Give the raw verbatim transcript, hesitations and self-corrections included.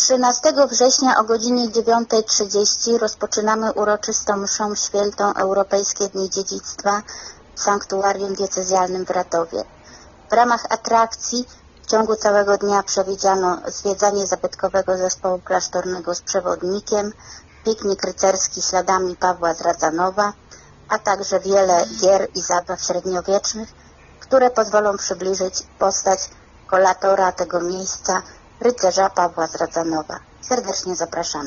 trzynastego września o godzinie dziewiątej trzydzieści rozpoczynamy uroczystą mszą świętą Europejskie Dni Dziedzictwa w Sanktuarium Diecezjalnym w Radowie. W ramach atrakcji w ciągu całego dnia przewidziano zwiedzanie zabytkowego zespołu klasztornego z przewodnikiem, piknik rycerski śladami Pawła z Radzanowa, a także wiele gier i zabaw średniowiecznych, które pozwolą przybliżyć postać kolatora tego miejsca, rycerza Pawła z Radzanowa. Serdecznie zapraszamy.